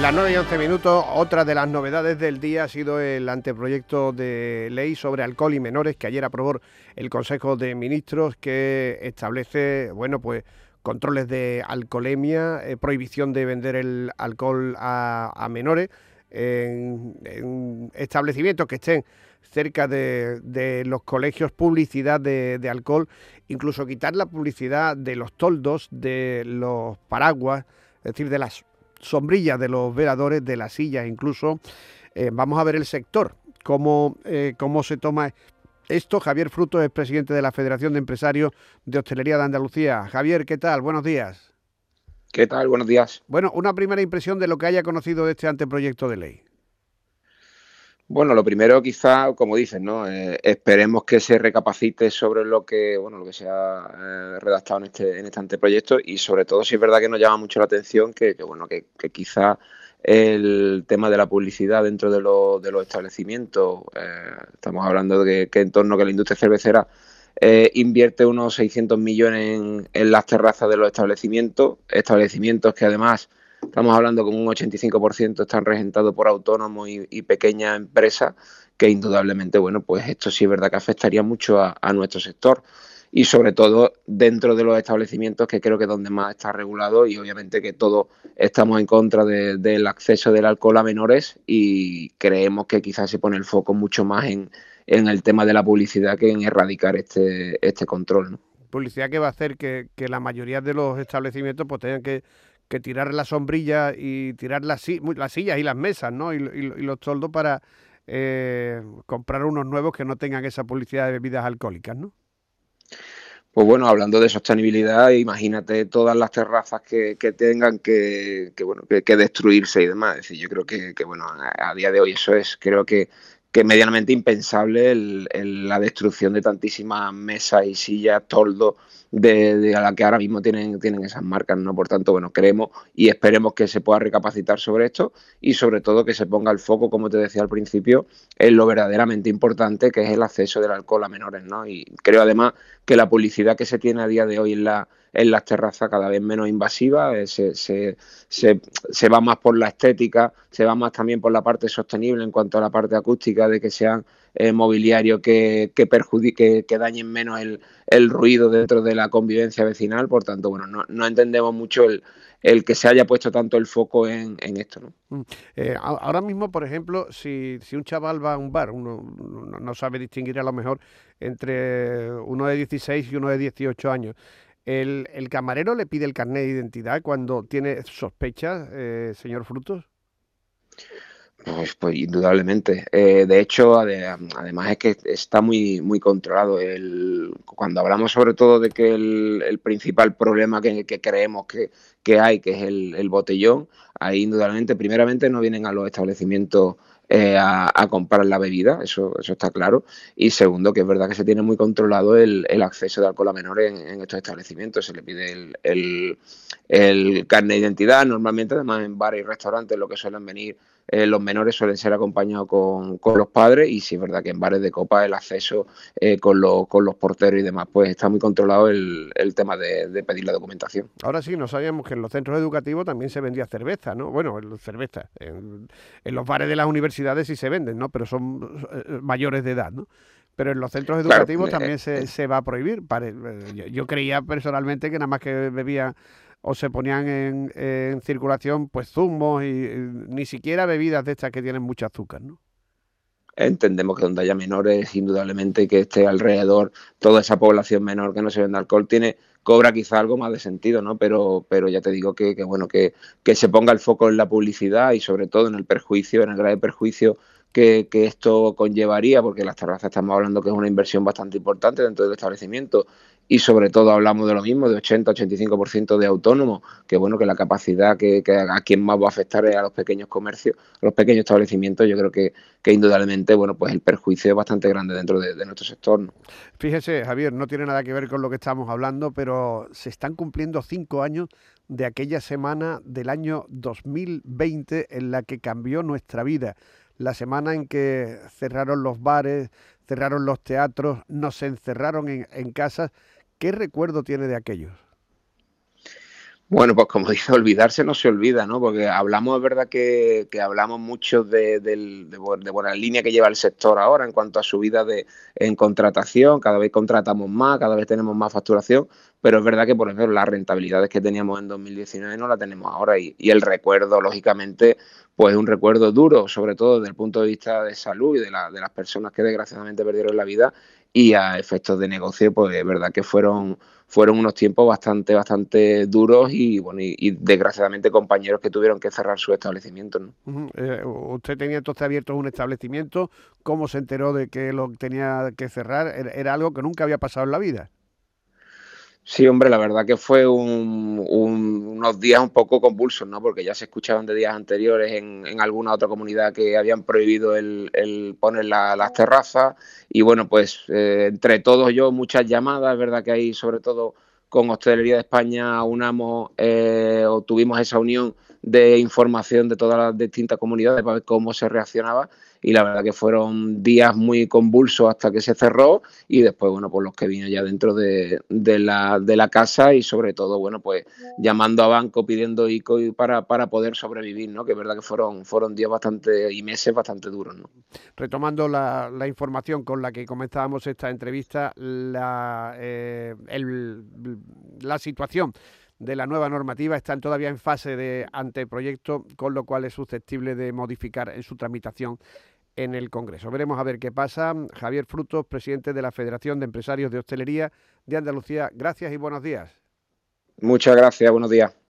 Las 9:11, otra de las novedades del día ha sido el anteproyecto de ley sobre alcohol y menores que ayer aprobó el Consejo de Ministros, que establece, bueno, pues controles de alcoholemia, prohibición de vender el alcohol a menores en establecimientos que estén cerca de los colegios, publicidad de alcohol, incluso quitar la publicidad de los toldos, de los paraguas, es decir, de las sombrillas de los veladores, de las sillas incluso. Vamos a ver el sector, cómo se toma esto. Javier Frutos es presidente de la Federación de Empresarios de Hostelería de Andalucía. Javier, ¿qué tal? Buenos días. ¿Qué tal? Buenos días. Bueno, una primera impresión de lo que haya conocido de este anteproyecto de ley. Bueno, lo primero quizá, como dices, ¿no? Esperemos que se recapacite sobre lo que se ha redactado en este anteproyecto, y sobre todo si es verdad que nos llama mucho la atención que quizá el tema de la publicidad dentro de los establecimientos, estamos hablando de que en torno a que la industria cervecera invierte unos 600 millones en las terrazas de los establecimientos que además estamos hablando que un 85% están regentados por autónomos y pequeñas empresas, que indudablemente, bueno, pues esto sí es verdad que afectaría mucho a nuestro sector, y sobre todo dentro de los establecimientos, que creo que es donde más está regulado, y obviamente que todos estamos en contra del acceso del alcohol a menores, y creemos que quizás se pone el foco mucho más en el tema de la publicidad que en erradicar este control, ¿no? Publicidad que va a hacer que la mayoría de los establecimientos pues tengan que tirar la sombrilla y tirar las sillas y las mesas, ¿no? Y los toldos para comprar unos nuevos que no tengan esa publicidad de bebidas alcohólicas, ¿no? Pues bueno, hablando de sostenibilidad, imagínate todas las terrazas que tengan que destruirse y demás. Es decir, yo creo que bueno, a día de hoy eso es, creo que medianamente impensable la destrucción de tantísimas mesas y sillas, toldos, de a la que ahora mismo tienen esas marcas, ¿no? Por tanto, bueno, creemos y esperemos que se pueda recapacitar sobre esto, y sobre todo que se ponga el foco, como te decía al principio, en lo verdaderamente importante, que es el acceso del alcohol a menores, ¿no? Y creo además que la publicidad que se tiene a día de hoy en las terrazas cada vez menos invasiva, se va más por la estética, se va más también por la parte sostenible en cuanto a la parte acústica, de que sean mobiliario que dañen menos el ruido dentro de la convivencia vecinal. Por tanto, bueno, no entendemos mucho el que se haya puesto tanto el foco en esto, ¿no? Ahora mismo, por ejemplo, si un chaval va a un bar, uno no sabe distinguir a lo mejor entre uno de 16 y uno de 18 años, ¿el camarero le pide el carnet de identidad cuando tiene sospechas, señor Frutos? Pues indudablemente. De hecho, además es que está muy controlado. Cuando hablamos sobre todo de que el principal problema que creemos que hay, que es el botellón, ahí indudablemente, primeramente no vienen a los establecimientos a comprar la bebida, eso está claro. Y segundo, que es verdad que se tiene muy controlado el acceso de alcohol a menores en estos establecimientos. Se le pide el carnet de identidad. Normalmente, además, en bares y restaurantes lo que suelen venir los menores suelen ser acompañados con los padres, y sí es verdad que en bares de copa el acceso con los porteros y demás, pues está muy controlado el tema de pedir la documentación. Ahora sí, no sabíamos que en los centros educativos también se vendía cerveza, ¿no? Bueno, cerveza. En los bares de las universidades sí se venden, ¿no? Pero son mayores de edad, ¿no? Pero en los centros Claro, educativos también se va a prohibir. Yo creía personalmente que nada más que bebían o se ponían en circulación pues zumos y ni siquiera bebidas de estas que tienen mucho azúcar, ¿no? entendemos que donde haya menores, indudablemente que esté alrededor toda esa población menor que no se vende alcohol, cobra quizá algo más de sentido, ¿no? Pero ya te digo bueno, que se ponga el foco en la publicidad, y sobre todo en el perjuicio, en el grave perjuicio que esto conllevaría, porque las terrazas estamos hablando que es una inversión bastante importante dentro del establecimiento, y sobre todo hablamos de lo mismo, de 80-85% de autónomos, que bueno, que la capacidad que a quien más va a afectar es a los pequeños comercios, a los pequeños establecimientos. Yo creo que indudablemente, bueno, pues el perjuicio es bastante grande dentro de nuestro sector, ¿no? Fíjese, Javier, no tiene nada que ver con lo que estamos hablando, pero se están cumpliendo 5 años de aquella semana del año 2020 en la que cambió nuestra vida. La semana en que cerraron los bares, cerraron los teatros, nos encerraron en casas. ¿Qué recuerdo tiene de aquellos? Bueno, pues como dice, olvidarse no se olvida, ¿no? Porque hablamos, es verdad que hablamos mucho de buena línea que lleva el sector ahora en cuanto a subida en contratación, cada vez contratamos más, cada vez tenemos más facturación, pero es verdad que, por ejemplo, las rentabilidades que teníamos en 2019 no las tenemos ahora y el recuerdo, lógicamente, pues es un recuerdo duro, sobre todo desde el punto de vista de salud y de las personas que desgraciadamente perdieron la vida y a efectos de negocio, pues es verdad que fueron unos tiempos bastante duros y bueno, y desgraciadamente compañeros que tuvieron que cerrar sus establecimientos, ¿no? Usted tenía entonces abierto un establecimiento, ¿cómo se enteró de que lo tenía que cerrar? Era algo que nunca había pasado en la vida. Sí, hombre, la verdad que fue unos días un poco convulsos, ¿no? Porque ya se escuchaban de días anteriores en alguna otra comunidad que habían prohibido el poner las terrazas y bueno, pues entre todos yo muchas llamadas, es verdad que ahí sobre todo con Hostelería de España unamos o tuvimos esa unión de información de todas las distintas comunidades para ver cómo se reaccionaba y la verdad que fueron días muy convulsos hasta que se cerró y después, bueno, pues los que vino ya dentro de la casa y sobre todo, bueno, pues llamando a banco, pidiendo ICO para poder sobrevivir, ¿no? Que es verdad que fueron días bastante y meses bastante duros, ¿no? Retomando la información con la que comenzábamos esta entrevista, la situación de la nueva normativa está todavía en fase de anteproyecto, con lo cual es susceptible de modificar en su tramitación en el Congreso. Veremos a ver qué pasa. Javier Frutos, presidente de la Federación de Empresarios de Hostelería de Andalucía, gracias y buenos días. Muchas gracias, buenos días.